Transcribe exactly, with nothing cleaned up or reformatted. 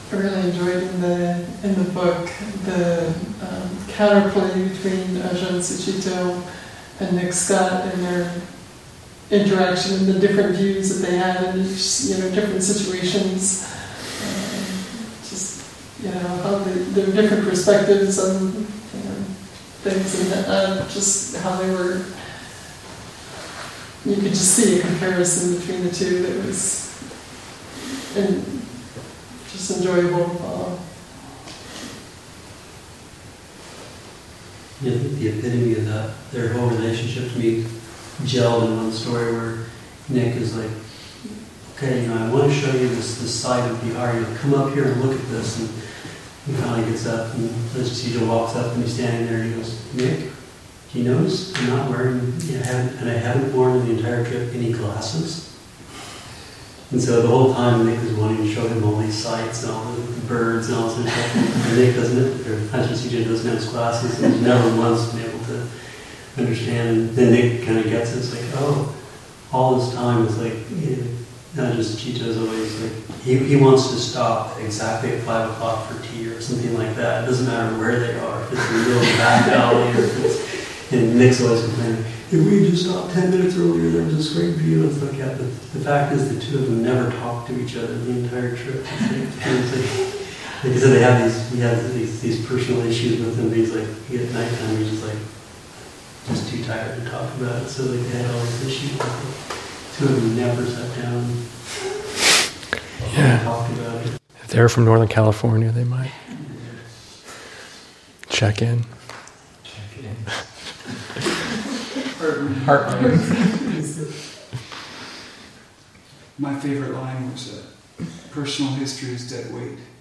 I really enjoyed in the in the book the um, counterplay between Ajahn Sucitto and Nick Scott and their interaction and the different views that they had in each, you know, different situations. Um, just, you know, how they, their different perspectives on, you know, things, and uh, just how they were. You could just see a comparison between the two that was, and just enjoyable to follow. Yeah, I think the epitome of that, their whole relationship to me gelled in one story where Nick is like, okay, you know, I want to show you this, this side of Bihar. You know, come up here and look at this. And he finally gets up, and Sucitto walks up, and he's standing there, and he goes, Nick, do you notice I'm not wearing, you know, haven't, and I haven't worn in the entire trip any glasses? And so the whole time Nick is wanting to show him all these sights and all the birds and all this stuff. And Nick doesn't, or Ajahn Sucitto doesn't have his glasses, and he's never once been able to understand. And then Nick kind of gets it. It's like, oh, all this time is like, you know, Ajahn Sucitto is always like, he, he wants to stop exactly at five o'clock for tea or something like that. It doesn't matter where they are, if it's in the middle of the back alley or if it's. And Nick's always complaining, if we just stopped ten minutes earlier, there was this great view. And it's like, yeah, but the fact is the two of them never talked to each other the entire trip. It's like, it's like, like I said, they have these, he has these, these personal issues with him. He's like, at nighttime, he's just like, just too tired to talk about it. So like, they had all these issues with it. Two of them never sat down and yeah. talked about it. If they're from Northern California, they might check in. Check in. Heartburn. My favorite line was, uh, personal history is dead weight.